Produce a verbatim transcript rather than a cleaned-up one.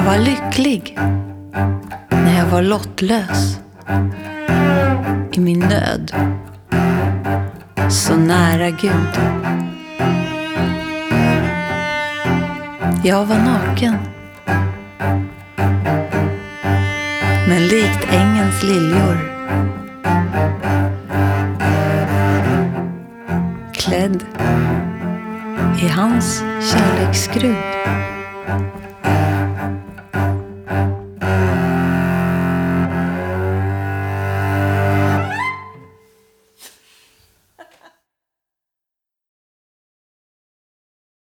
var lycklig när jag var lottlös i min nöd, så nära Gud. Jag var naken, men likt ängens liljor klädd i hans kärleksskrud.